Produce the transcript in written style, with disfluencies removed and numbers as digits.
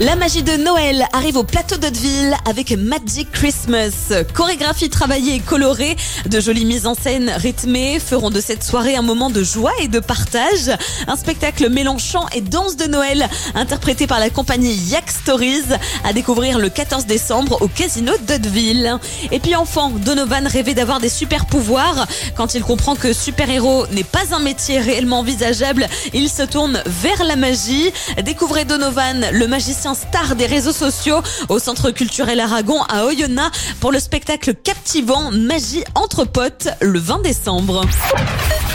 La magie de Noël arrive au plateau d'Hauteville avec Magic Christmas. Chorégraphie travaillée et colorée, de jolies mises en scène rythmées feront de cette soirée un moment de joie et de partage. Un spectacle mêlant chant et danse de Noël interprété par la compagnie Yak Stories à découvrir le 14 décembre au Casino d'Hauteville. Et puis enfant, Donovan rêvait d'avoir des super pouvoirs. Quand il comprend que super-héros n'est pas un métier réellement envisageable, il se tourne vers la magie. Découvrez Donovan, le magicien star des réseaux sociaux, au Centre culturel Aragon à Oyonnax pour le spectacle captivant Magie entre potes le 20 décembre.